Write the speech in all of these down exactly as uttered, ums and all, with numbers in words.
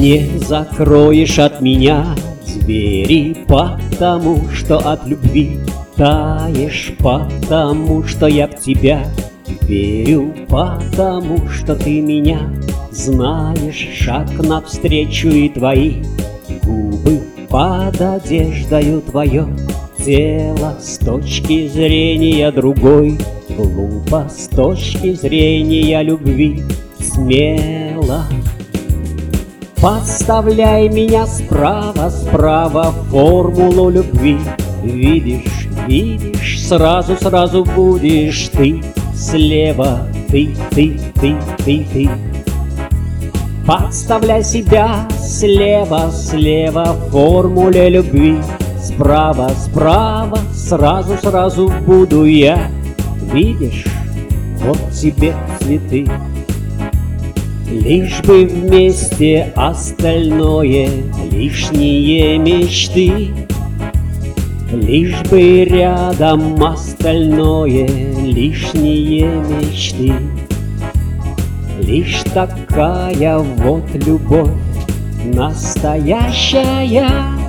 Не закроешь от меня двери, потому что от любви таешь, потому что я в тебя верю, потому что ты меня знаешь. Шаг навстречу и твои губы под одеждою твое тело с точки зрения другой. Глупо с точки зрения любви, смело. Подставляй меня справа, справа формулу любви. Видишь, видишь, сразу, сразу будешь ты. Слева ты, ты, ты, ты, ты. Подставляй себя слева, слева формуле любви. Справа, справа, сразу, сразу буду я. Видишь, вот тебе цветы. Лишь бы вместе, остальное лишние мечты. Лишь бы рядом, остальное лишние мечты. Лишь такая вот любовь настоящая.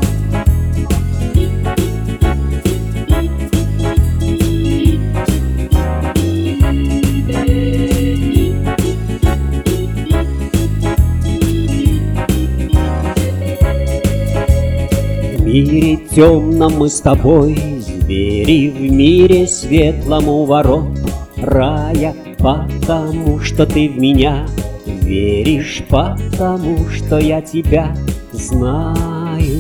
В мире темном мы с тобой звери, в мире светлом у ворот рая, потому что ты в меня веришь, потому что я тебя знаю.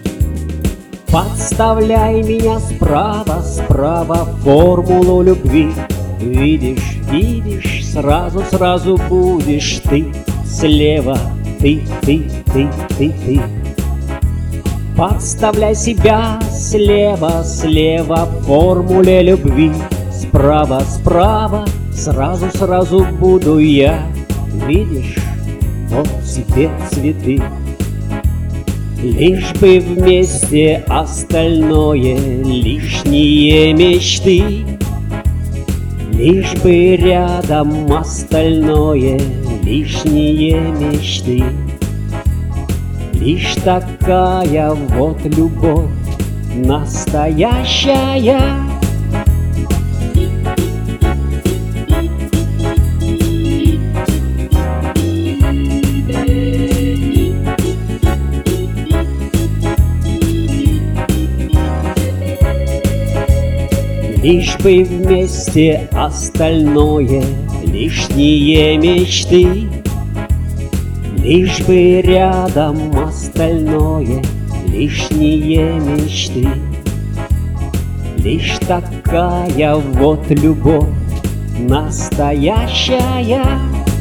Подставляй меня справа, справа формулу любви. Видишь, видишь, сразу, сразу будешь ты. Слева ты, ты, ты, ты, ты. Подставляй себя слева, слева формуле любви. Справа, справа, сразу, сразу буду я. Видишь, вот тебе цветы. Лишь бы вместе, остальное лишние мечты. Лишь бы рядом, остальное лишние мечты. Лишь такая вот любовь настоящая. Лишь бы вместе, остальное лишние мечты. Лишь бы рядом, остальное лишние мечты. Лишь такая вот любовь настоящая.